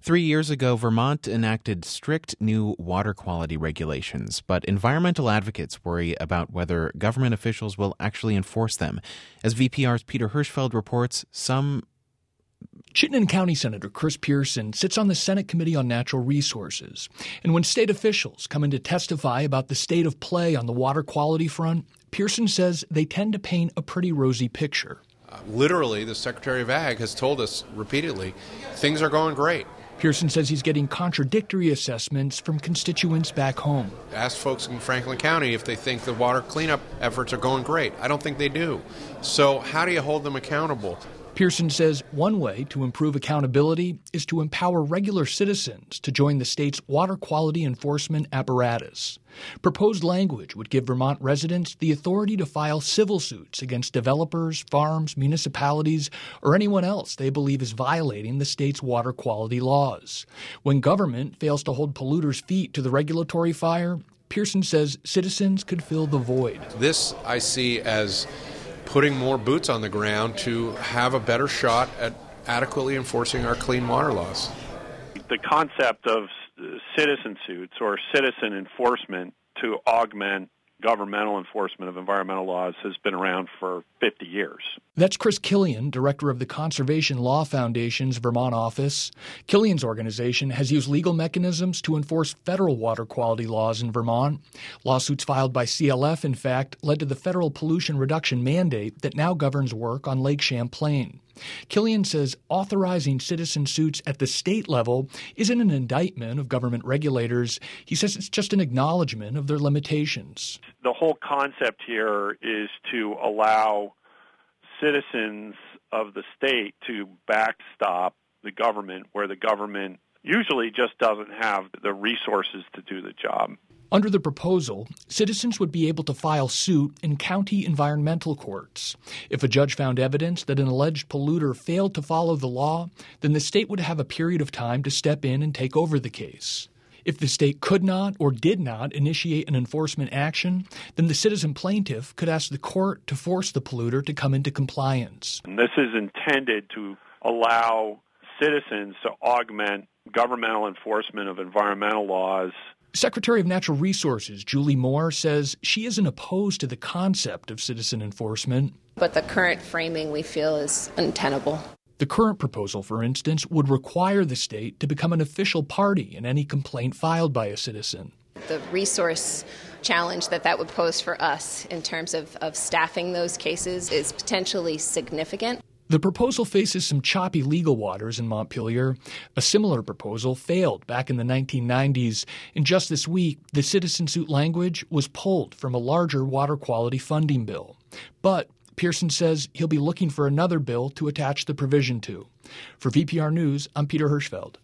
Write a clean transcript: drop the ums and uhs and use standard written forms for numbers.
3 years ago, Vermont enacted strict new water quality regulations, but environmental advocates worry about whether government officials will actually enforce them. As VPR's Peter Hirschfeld reports, Chittenden County Senator Chris Pearson sits on the Senate Committee on Natural Resources. And when state officials come in to testify about the state of play on the water quality front, Pearson says they tend to paint a pretty rosy picture. Literally, the Secretary of Ag has told us repeatedly, things are going great. Pearson says he's getting contradictory assessments from constituents back home. Ask folks in Franklin County if they think the water cleanup efforts are going great. I don't think they do. So how do you hold them accountable? Pearson says one way to improve accountability is to empower regular citizens to join the state's water quality enforcement apparatus. Proposed language would give Vermont residents the authority to file civil suits against developers, farms, municipalities, or anyone else they believe is violating the state's water quality laws. When government fails to hold polluters' feet to the regulatory fire, Pearson says citizens could fill the void. This I see as putting more boots on the ground to have a better shot at adequately enforcing our clean water laws. The concept of citizen suits or citizen enforcement to augment governmental enforcement of environmental laws has been around for 50 years. That's Chris Killian, director of the Conservation Law Foundation's Vermont office. Killian's organization has used legal mechanisms to enforce federal water quality laws in Vermont. Lawsuits filed by CLF, in fact, led to the federal pollution reduction mandate that now governs work on Lake Champlain. Killian says authorizing citizen suits at the state level isn't an indictment of government regulators. He says it's just an acknowledgement of their limitations. The whole concept here is to allow citizens of the state to backstop the government where the government usually just doesn't have the resources to do the job. Under the proposal, citizens would be able to file suit in county environmental courts. If a judge found evidence that an alleged polluter failed to follow the law, then the state would have a period of time to step in and take over the case. If the state could not or did not initiate an enforcement action, then the citizen plaintiff could ask the court to force the polluter to come into compliance. And this is intended to allow citizens to augment governmental enforcement of environmental laws. Secretary of Natural Resources Julie Moore says she isn't opposed to the concept of citizen enforcement. But the current framing we feel is untenable. The current proposal, for instance, would require the state to become an official party in any complaint filed by a citizen. The resource challenge that would pose for us in terms of staffing those cases is potentially significant. The proposal faces some choppy legal waters in Montpelier. A similar proposal failed back in the 1990s, and just this week, the citizen suit language was pulled from a larger water quality funding bill. But Pearson says he'll be looking for another bill to attach the provision to. For VPR News, I'm Peter Hirschfeld.